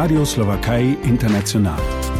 Radio Slowakei International.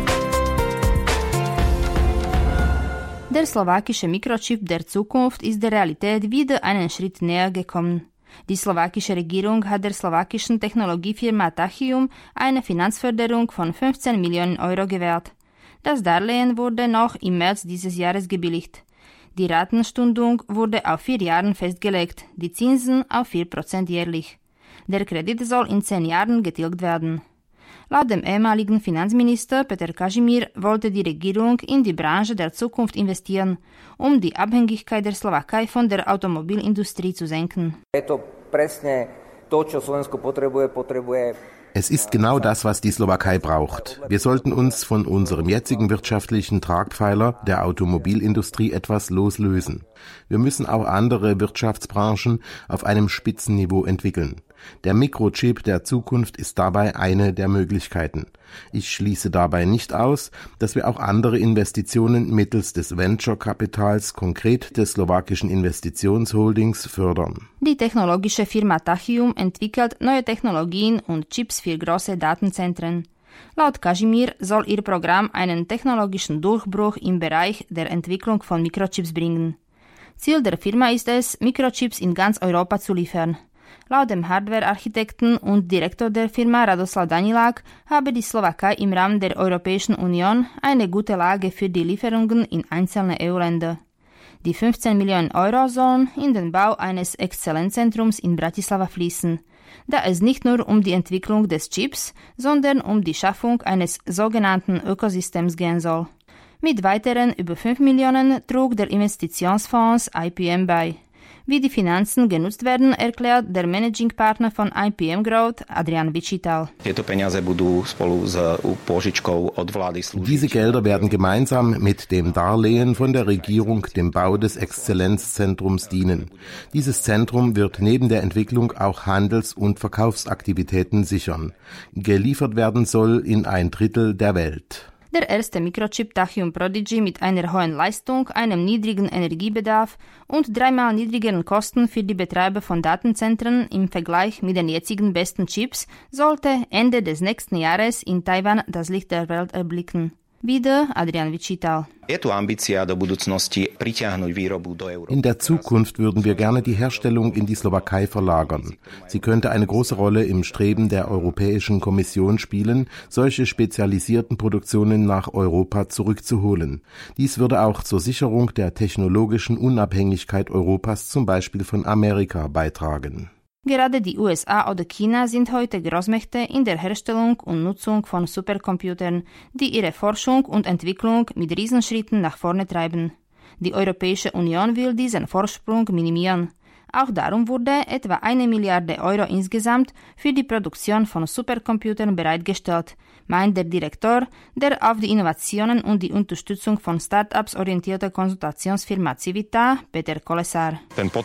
Der slowakische Mikrochip der Zukunft ist der Realität wieder einen Schritt näher gekommen. Die slowakische Regierung hat der slowakischen Technologiefirma Tachium eine Finanzförderung von 15 Millionen Euro gewährt. Das Darlehen wurde noch im März dieses Jahres gebilligt. Die Ratenstundung wurde auf 4 Jahre festgelegt, die Zinsen auf 4% jährlich. Der Kredit soll in 10 Jahren getilgt werden. Laut dem ehemaligen Finanzminister Peter Kažimír wollte die Regierung in die Branche der Zukunft investieren, um die Abhängigkeit der Slowakei von der Automobilindustrie zu senken. Es ist genau das, was die Slowakei braucht. Wir sollten uns von unserem jetzigen wirtschaftlichen Tragpfeiler, der Automobilindustrie, etwas loslösen. Wir müssen auch andere Wirtschaftsbranchen auf einem Spitzenniveau entwickeln. Der Mikrochip der Zukunft ist dabei eine der Möglichkeiten. Ich schließe dabei nicht aus, dass wir auch andere Investitionen mittels des Venture-Kapitals, konkret des slowakischen Investitionsholdings, fördern. Die technologische Firma Tachium entwickelt neue Technologien und Chips für große Datenzentren. Laut Kažimír soll ihr Programm einen technologischen Durchbruch im Bereich der Entwicklung von Mikrochips bringen. Ziel der Firma ist es, Mikrochips in ganz Europa zu liefern. Laut dem Hardware-Architekten und Direktor der Firma Radoslav Danilák habe die Slowakei im Rahmen der Europäischen Union eine gute Lage für die Lieferungen in einzelne EU-Länder. Die 15 Millionen Euro sollen in den Bau eines Exzellenzzentrums in Bratislava fließen, da es nicht nur um die Entwicklung des Chips, sondern um die Schaffung eines sogenannten Ökosystems gehen soll. Mit weiteren über 5 Millionen trug der Investitionsfonds IPM bei. Wie die Finanzen genutzt werden, erklärt der Managing Partner von IPM Growth, Adrian Vyčital. Diese Gelder werden gemeinsam mit dem Darlehen von der Regierung dem Bau des Exzellenzzentrums dienen. Dieses Zentrum wird neben der Entwicklung auch Handels- und Verkaufsaktivitäten sichern. Geliefert werden soll in 1/3 der Welt. Der erste Mikrochip Tachium Prodigy mit einer hohen Leistung, einem niedrigen Energiebedarf und 3-mal niedrigeren Kosten für die Betreiber von Datenzentren im Vergleich mit den jetzigen besten Chips sollte Ende des nächsten Jahres in Taiwan das Licht der Welt erblicken. Wieder Adrian Vyčital. In der Zukunft würden wir gerne die Herstellung in die Slowakei verlagern. Sie könnte eine große Rolle im Streben der Europäischen Kommission spielen, solche spezialisierten Produktionen nach Europa zurückzuholen. Dies würde auch zur Sicherung der technologischen Unabhängigkeit Europas, zum Beispiel von Amerika, beitragen. Gerade die USA oder China sind heute Großmächte in der Herstellung und Nutzung von Supercomputern, die ihre Forschung und Entwicklung mit Riesenschritten nach vorne treiben. Die Europäische Union will diesen Vorsprung minimieren. Auch darum wurde etwa 1 Milliarde Euro insgesamt für die Produktion von Supercomputern bereitgestellt, meint der Direktor der auf die Innovationen und die Unterstützung von Start-ups orientierte Konsultationsfirma Civita, Peter Kolesar.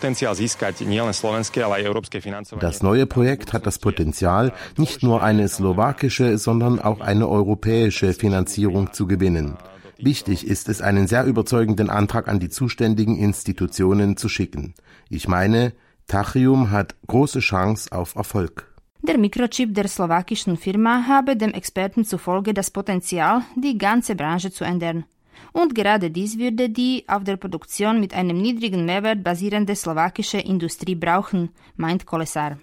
Das neue Projekt hat das Potenzial, nicht nur eine slowakische, sondern auch eine europäische Finanzierung zu gewinnen. Wichtig ist es, einen sehr überzeugenden Antrag an die zuständigen Institutionen zu schicken. Ich meine, Tachium hat große Chance auf Erfolg. Der Mikrochip der slowakischen Firma habe dem Experten zufolge das Potenzial, die ganze Branche zu ändern. Und gerade dies würde die auf der Produktion mit einem niedrigen Mehrwert basierende slowakische Industrie brauchen, meint Kolesar.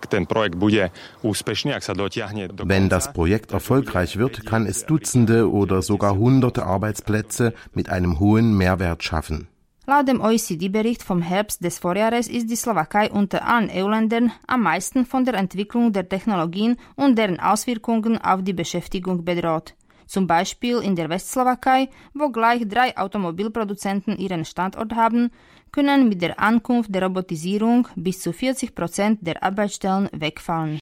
Wenn das Projekt erfolgreich wird, kann es Dutzende oder sogar Hunderte Arbeitsplätze mit einem hohen Mehrwert schaffen. Laut dem OECD-Bericht vom Herbst des Vorjahres ist die Slowakei unter allen EU-Ländern am meisten von der Entwicklung der Technologien und deren Auswirkungen auf die Beschäftigung bedroht. Zum Beispiel in der Westslowakei, wo gleich 3 Automobilproduzenten ihren Standort haben, können mit der Ankunft der Robotisierung bis zu 40% der Arbeitsstellen wegfallen.